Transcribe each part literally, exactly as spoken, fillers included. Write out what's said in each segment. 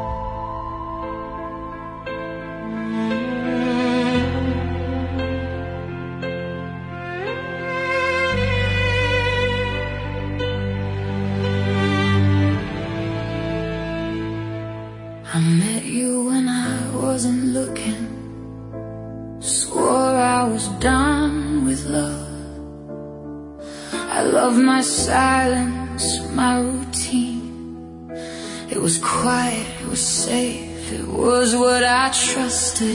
I met you when I wasn't looking, swore I was done with love. I loved my silence, my routine. It was quiet, it was safe, it was what I trusted.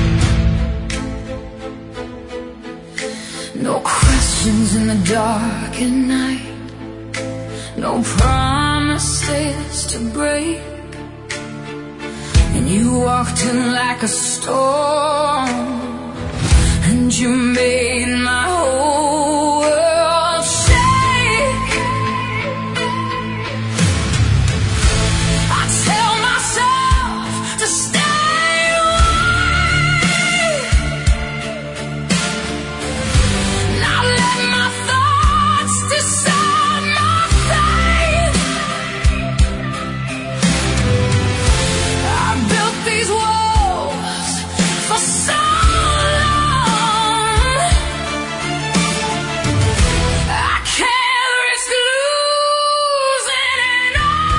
No questions in the dark at night, no promises to break. And you walked in like a storm, and you made my whole world shake. I tell myself to stay away, not let my thoughts decide my fate. I built these walls for so long, I can't risk losing it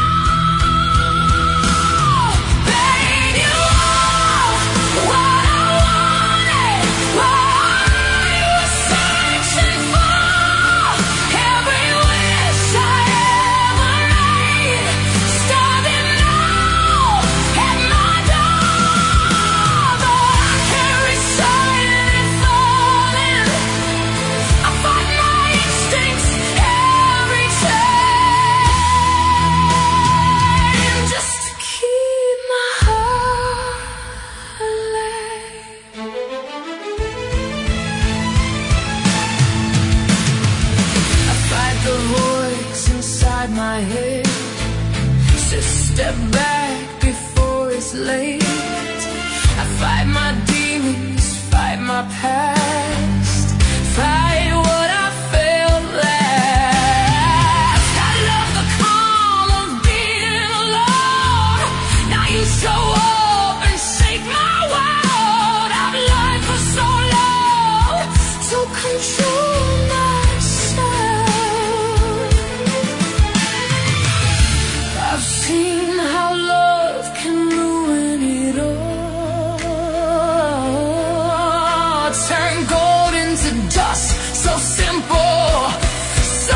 all. Babe, you are what I wanted, what I was searching for. Every wish I ever made, standing now at my door. But I can't recite it falling. I fight my instincts every time, just to keep my heart alive. I fight the voice inside my head, says step back before it's late. I fight my demons, fight my past, fight what I felt last. I love the calm of being alone. Now you show up and shake my world. I've lied for so long to control myself. I've seen how love can ruin it all, turn gold into dust, so simple, so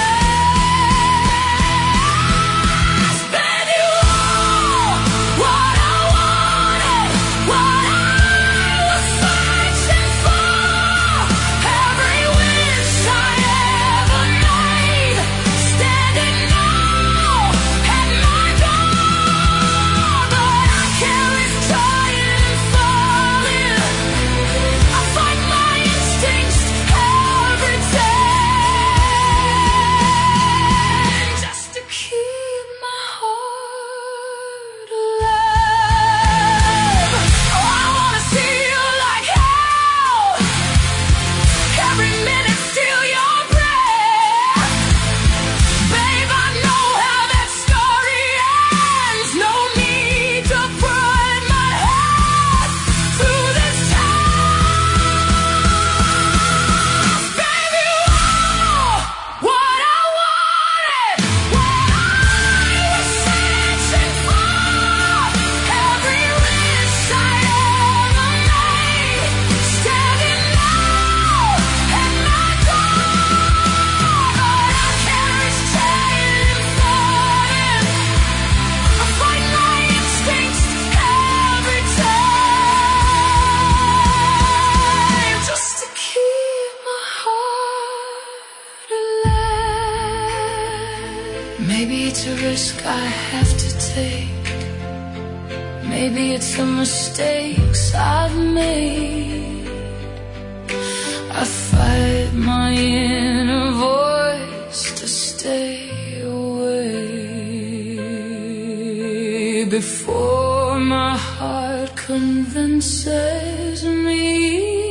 fast. Then you are what I wanted, what I was searching for. Every wish I ever made, standing now at my door. But I can't risk trying and falling. I fight my instincts every time, just to keep my heart alive. Oh, I wanna see you like hell, every minute steal your breath. Babe, I know how that story ends. No need to put my head through this test. Babe, you are what I wanted, what I was searching for. Every wish I ever made, standing now at my door. But I can't risk trying and falling. I fight my instincts every time, just to keep my heart alive. Maybe it's a risk I have to take, maybe it's the mistakes I've made. I fight my inner voice to stay away before my heart convinces me